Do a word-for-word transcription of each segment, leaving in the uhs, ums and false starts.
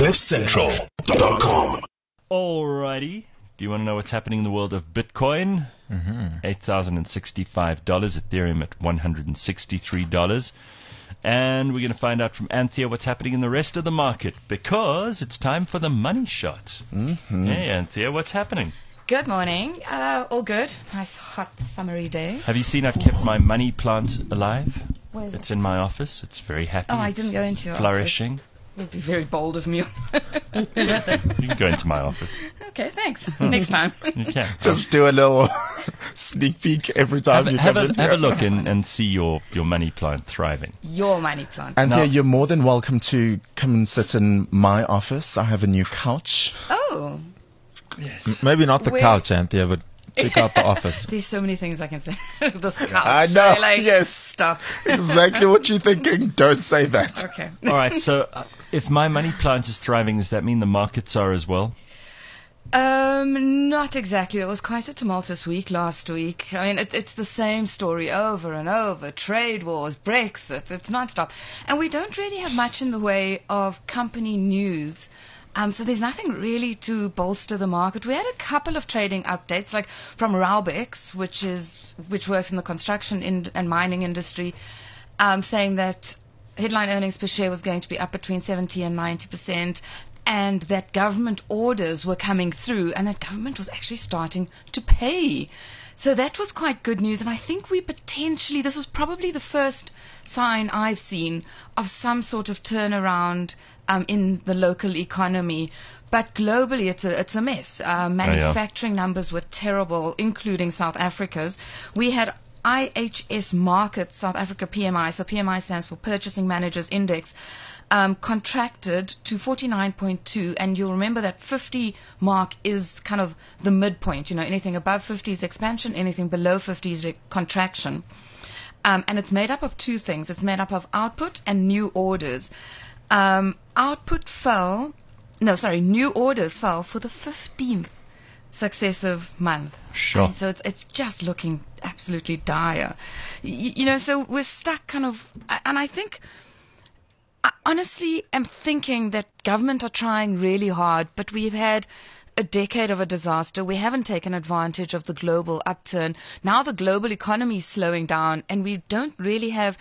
cliff central dot com. Alrighty. Do you want to know what's happening in the world of Bitcoin? Mm-hmm. eight thousand sixty-five dollars. Ethereum at one hundred sixty-three dollars. And we're going to find out from Anthea what's happening in the rest of the market, because it's time for the money shot. Mm-hmm. Hey, Anthea, what's happening? Good morning. Uh, all good. Nice hot summery day. Have you seen I've kept my money plant alive? Where is It's it? in my office. It's very happy. Oh, I It's didn't go into your flourishing. It would be very bold of me. You can go into my office. Okay, thanks. Next time. You can. Just do a little sneak peek every time Have, you a, have, come a, in. have a look and, and see your, your money plant thriving. Your money plant. And Now- here, you're more than welcome to come and sit in my office. I have a new couch. Oh. Yes. Maybe not the Where- couch, Anthea, but check out the office. There's so many things I can say. This couch. I know, Like, yes. Stop. Exactly what you're thinking. Don't say that. Okay. All right, so uh, if my money plant is thriving, does that mean the markets are as well? Um, not exactly. It was quite a tumultuous week last week. I mean, it's it's the same story over and over. Trade wars, Brexit, it's non-stop. And we don't really have much in the way of company news. Um, so there's nothing really to bolster the market. We had a couple of trading updates, like from Raubex, which is which works in the construction in, and mining industry, um, saying that headline earnings per share was going to be up between seventy and ninety percent, and that government orders were coming through, and that government was actually starting to pay. So that was quite good news, and I think we potentially, this was probably the first sign I've seen of some sort of turnaround um, in the local economy. But globally, it's a it's a mess. Uh, manufacturing numbers were terrible, including South Africa's. We had I H S Markets South Africa P M I, so P M I stands for Purchasing Managers Index, um, contracted to forty-nine point two, and you'll remember that fifty mark is kind of the midpoint. You know, anything above fifty is expansion, anything below fifty is contraction. Um, and it's made up of two things. It's made up of output and new orders. Um, output fell, no, sorry, new orders fell for the fifteenth successive month. Sure. And so it's it's just looking absolutely dire. Y- you know, so we're stuck kind of, and I think, I honestly am thinking that government are trying really hard, but we've had a decade of a disaster. We haven't taken advantage of the global upturn. Now the global economy is slowing down, and we don't really have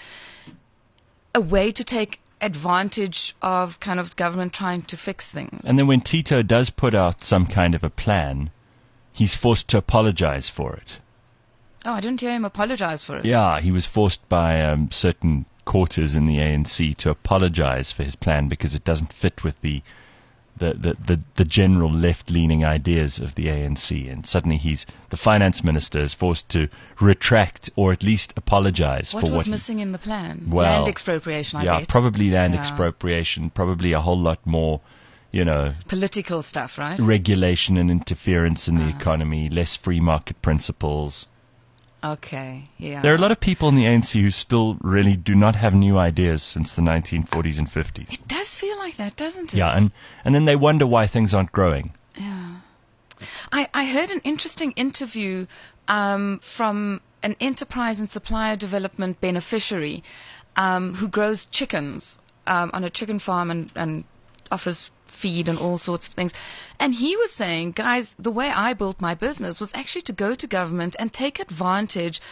a way to take advantage of kind of government trying to fix things. And then when Tito does put out some kind of a plan, he's forced to apologize for it. Oh, I didn't hear him apologize for it. Yeah, he was forced by um, certain quarters in the A N C to apologize for his plan because it doesn't fit with the the, the, the, the general left-leaning ideas of the A N C. And suddenly he's the finance minister is forced to retract or at least apologize What for was what he- missing in the plan? Well, Land expropriation, I yeah, bet. probably land Yeah. expropriation, probably a whole lot more, you know, Political stuff, right? regulation and interference in the Ah. economy, less free market principles. Okay, yeah. There are a lot of people in the A N C who still really do not have new ideas since the nineteen forties and fifties. It does feel like that, doesn't it? Yeah, and, and then they wonder why things aren't growing. Yeah. I, I heard an interesting interview um, from an enterprise and supplier development beneficiary um, who grows chickens um, on a chicken farm and, and offers feed and all sorts of things. And he was saying, guys, the way I built my business was actually to go to government and take advantage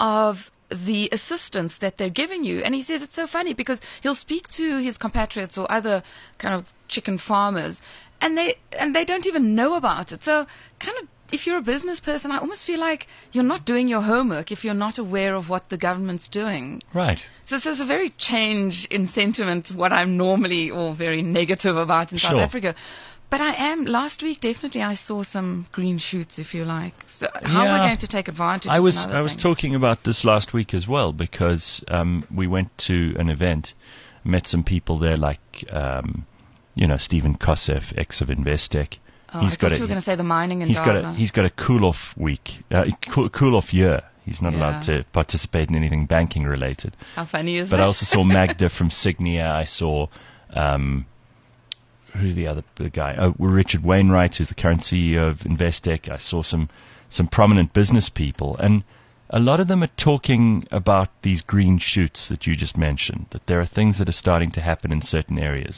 of the assistance that they're giving you. And he says it's so funny because he'll speak to his compatriots or other kind of chicken farmers, and they and they don't even know about it. So kind of, if you're a business person, I almost feel like you're not doing your homework if you're not aware of what the government's doing. Right. So it's a very change in sentiment, what I'm normally or very negative about in Sure. South Africa. But I am, last week definitely I saw some green shoots, if you like. So how Yeah. we're going to take advantage I is was another I was thing. talking about this last week as well because um, we went to an event, met some people there like, um, you know, Stephen Kosef, ex of Investec. Oh, I thought you were going to say the mining in He's got a Durban. he's got a cool off week, uh, cool, cool off year. He's not Yeah. allowed to participate in anything banking related. How funny is But that? I also saw Magda from Signia. I saw um, who's the other the guy? Oh, Richard Wainwright, who's the current C E O of Investec. I saw some some prominent business people, and a lot of them are talking about these green shoots that you just mentioned. That there are things that are starting to happen in certain areas.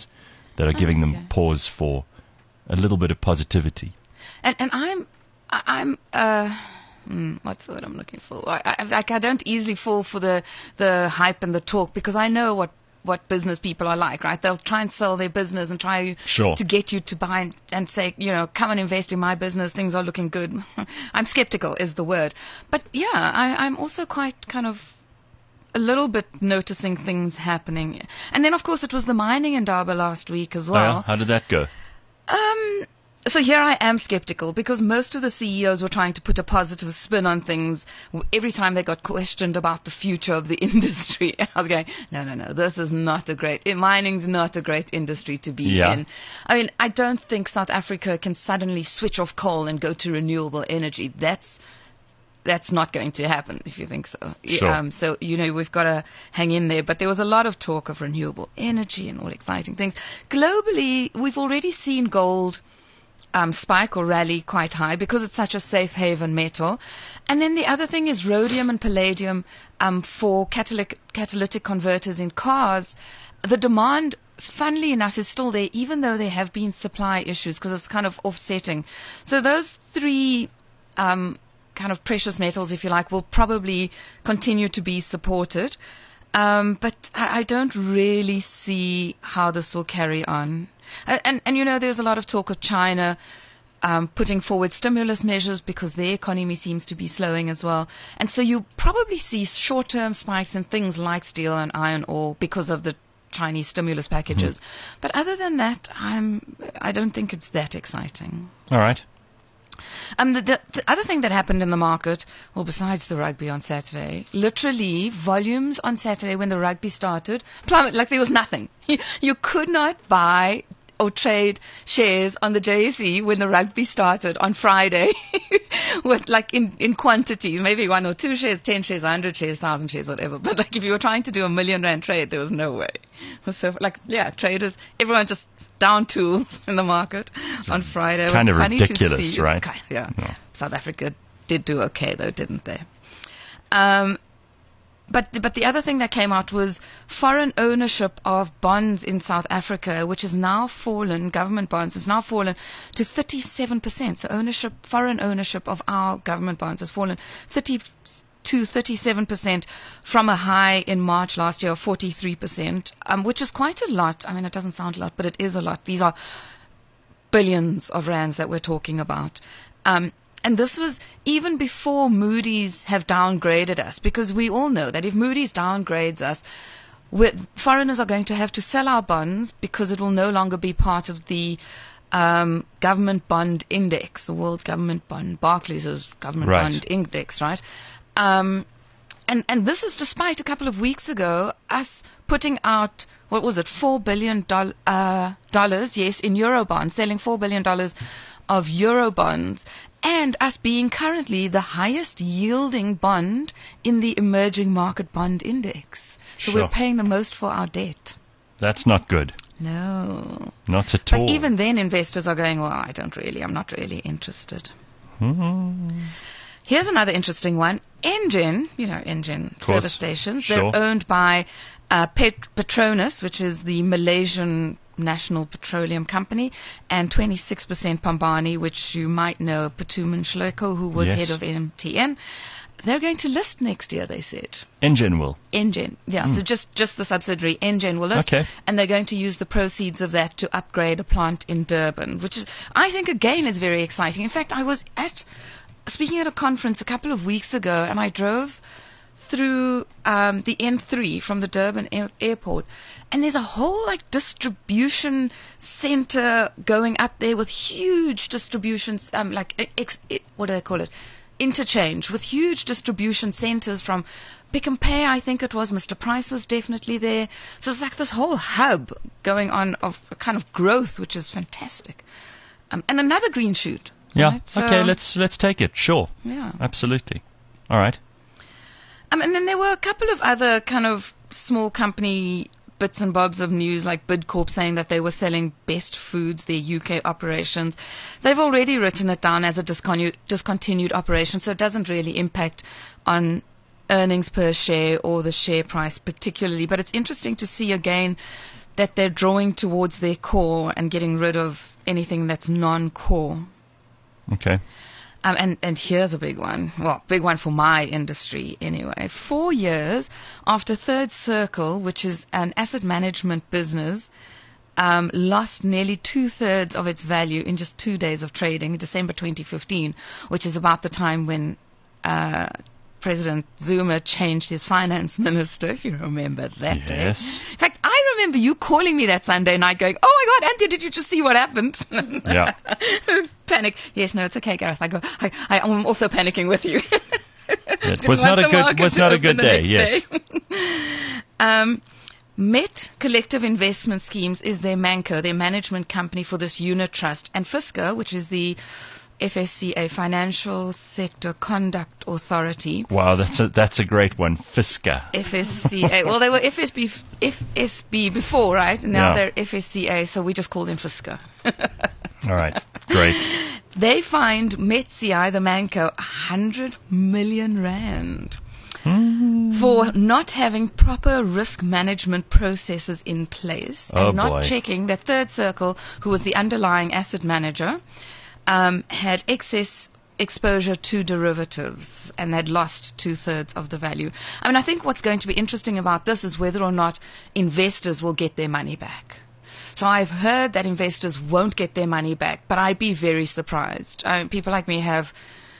that are giving Okay. them pause for a little bit of positivity. And and I'm I- I'm uh hmm, what's the word I'm looking for? I, I like I don't easily fall for the the hype and the talk, because I know what what business people are like, right? They'll try and sell their business and try Sure. to get you to buy and, and say, you know, come and invest in my business. Things are looking good. I'm skeptical is the word. But yeah, I, I'm also quite kind of a little bit noticing things happening. And then, of course, it was the mining in Durban last week as Oh, well. yeah? How did that go? Um, so here I am skeptical, because most of the C E Os were trying to put a positive spin on things w- every time they got questioned about the future of the industry. I was going, no, no, no, this is not a great, eh, mining's not a great industry to be Yeah. in. I mean, I don't think South Africa can suddenly switch off coal and go to renewable energy. That's that's not going to happen, if you think so. Y- Sure. Um, so, you know, we've got to hang in there. But there was a lot of talk of renewable energy and all exciting things. Globally, we've already seen gold um, spike or rally quite high because it's such a safe haven metal. And then the other thing is rhodium and palladium um, for catalytic, catalytic converters in cars. The demand, funnily enough, is still there, even though there have been supply issues, because it's kind of offsetting. So those three um, kind of precious metals, if you like, will probably continue to be supported. Um, but I, I don't really see how this will carry on. And, and, and, you know, there's a lot of talk of China um, putting forward stimulus measures because their economy seems to be slowing as well. And so you probably see short-term spikes in things like steel and iron ore because of the Chinese stimulus packages. Mm-hmm. But other than that, I'm, I don't think it's that exciting. All right. Um, the, the, the other thing that happened in the market, well, besides the rugby on Saturday, literally volumes on Saturday when the rugby started plummeted like there was nothing. You, you could not buy or trade shares on the J S E when the rugby started on Friday with like in, in quantities, maybe one or two shares, ten shares, one hundred shares, one thousand shares, whatever. But like if you were trying to do a million rand trade, there was no way. It was so like, yeah, traders, everyone just down tools in the market on Friday. It Kind was of funny ridiculous, to see. right? Kind- yeah. Yeah. South Africa did do okay though, didn't they? Um, But but the other thing that came out was foreign ownership of bonds in South Africa, which has now fallen, government bonds, has now fallen to thirty-seven percent. So ownership, foreign ownership of our government bonds has fallen thirty to thirty-seven percent from a high in March last year of forty-three percent, um, which is quite a lot. I mean, it doesn't sound a lot, but it is a lot. These are billions of rands that we're talking about. Um, And this was even before Moody's have downgraded us, because we all know that if Moody's downgrades us, we're, foreigners are going to have to sell our bonds because it will no longer be part of the um, government bond index, the World Government Bond, Barclays' government Right. bond index, right? Um, and, and this is despite a couple of weeks ago us putting out, what was it, four billion dollars, uh, dollars, yes, in euro bonds, selling four billion dollars of euro bonds, and us being currently the highest yielding bond in the emerging market bond index. So Sure. we're paying the most for our debt. That's not good. No. Not at But all. even then investors are going, well, I don't really, I'm not really interested. Hmm. Here's another interesting one. Engen, you know, Engen Of course. service stations, Sure. they're owned by uh, Pet- Petronas, which is the Malaysian National Petroleum Company, and twenty-six percent Pambani, which you might know, Patuman Shloko, who was Yes. head of M T N. They're going to list next year, they said. Engen will. Engen, yeah, so just, just the subsidiary Engen will list, Okay. and they're going to use the proceeds of that to upgrade a plant in Durban, which is, I think, again, is very exciting. In fact, I was at, speaking at a conference a couple of weeks ago, and I drove through um, the N three from the Durban air- airport, and there's a whole like distribution center going up there with huge distributions, um, like ex- ex- what do they call it? Interchange, with huge distribution centers from Pick and Pay, I think it was. Mister Price was definitely there. So it's like this whole hub going on of a kind of growth, which is fantastic. Um, and another green shoot. Yeah. right? So, Okay, let's let's take it. Sure. Yeah. Absolutely. All right. Um, and then there were a couple of other kind of small company bits and bobs of news, like Bidcorp saying that they were selling Best Foods, their U K operations. They've already written it down as a discontinued, discontinued operation, so it doesn't really impact on earnings per share or the share price particularly. But it's interesting to see again that they're drawing towards their core and getting rid of anything that's non-core. Okay. Um, and, and here's a big one. Well, big one for my industry anyway. Four years after Third Circle, which is an asset management business, um, lost nearly two-thirds of its value in just two days of trading in December twenty fifteen, which is about the time when uh, President Zuma changed his finance minister, if you remember that day. Yes. In fact, I remember you calling me that Sunday night going, oh my God, Anthea, did you just see what happened? Yeah. Panic. Yes, no, it's okay, Gareth. I go, I, I, I'm also panicking with you. It was not a good was not a good day, yes. um, Met Collective Investment Schemes is their ManCo, their management company for this unit trust. And FSCA, which is the F S C A, Financial Sector Conduct Authority. Wow, that's a that's a great one. FSCA. F S C A. Well, they were F S B, F S B before, right? And now Yeah. they're F S C A, so we just call them FSCA. All right, great. They fined MetCI, the ManCo, one hundred million rand Hmm. for not having proper risk management processes in place Oh, and not boy. checking that Third Circle, who was the underlying asset manager, um, had excess exposure to derivatives and had lost two-thirds of the value. I mean, I think what's going to be interesting about this is whether or not investors will get their money back. So I've heard that investors won't get their money back, but I'd be very surprised. Uh, people like me have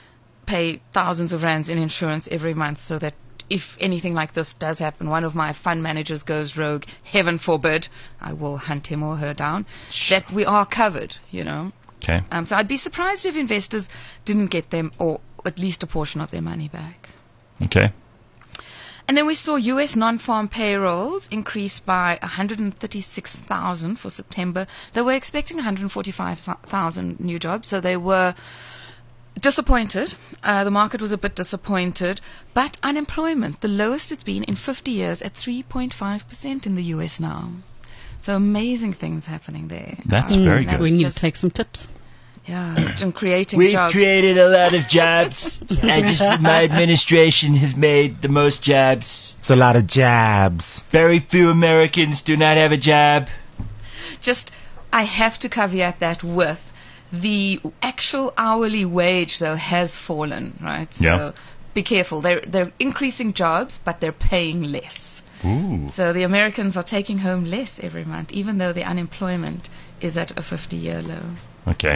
pay thousands of rands in insurance every month so that if anything like this does happen, one of my fund managers goes rogue, heaven forbid, I will hunt him or her down, that we are covered, you know. Okay. Um, so I'd be surprised if investors didn't get them, or at least a portion of their money back. Okay. And then we saw U S non-farm payrolls increase by one hundred thirty-six thousand for September. They were expecting one hundred forty-five thousand new jobs, so they were disappointed. Uh, the market was a bit disappointed. But unemployment, the lowest it's been in fifty years, at three point five percent in the U S now. So amazing things happening there. That's Um, very that's good. We need just- to take some tips. Yeah, and creating We've jobs. created a lot of jobs. I just, my administration has made the most jobs. It's a lot of jabs. Very few Americans do not have a job. Just, I have to caveat that with the actual hourly wage, though, has fallen, right? So Yeah. be careful. They're, they're increasing jobs, but they're paying less. Ooh. So the Americans are taking home less every month, even though the unemployment is at a fifty-year low. Okay.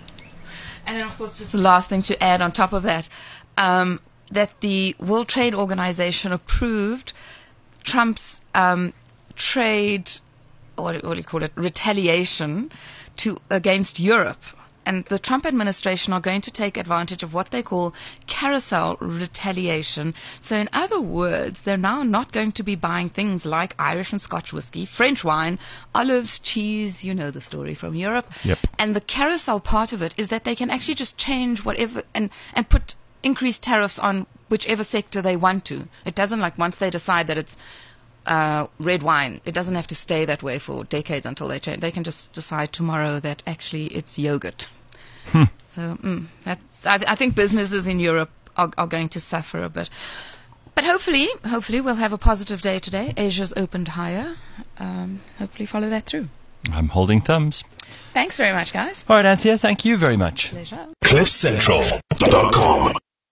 And then, of course, just the last thing to add on top of that, um, that the World Trade Organization approved Trump's um, trade, what, what do you call it, retaliation to against Europe. And the Trump administration are going to take advantage of what they call carousel retaliation. So in other words, they're now not going to be buying things like Irish and Scotch whiskey, French wine, olives, cheese, you know the story from Europe. Yep. And the carousel part of it is that they can actually just change whatever and, and put increased tariffs on whichever sector they want to. It doesn't, like, once they decide that it's uh, red wine, it doesn't have to stay that way for decades until they change. They can just decide tomorrow that actually it's yogurt. Hmm. So mm, that's, I, th- I think businesses in Europe are, are going to suffer a bit. But hopefully, hopefully we'll have a positive day today. Asia's opened higher. Um, hopefully follow that through. I'm holding thumbs. Thanks very much, guys. All right, Anthea, thank you very much. Pleasure. cliff central dot com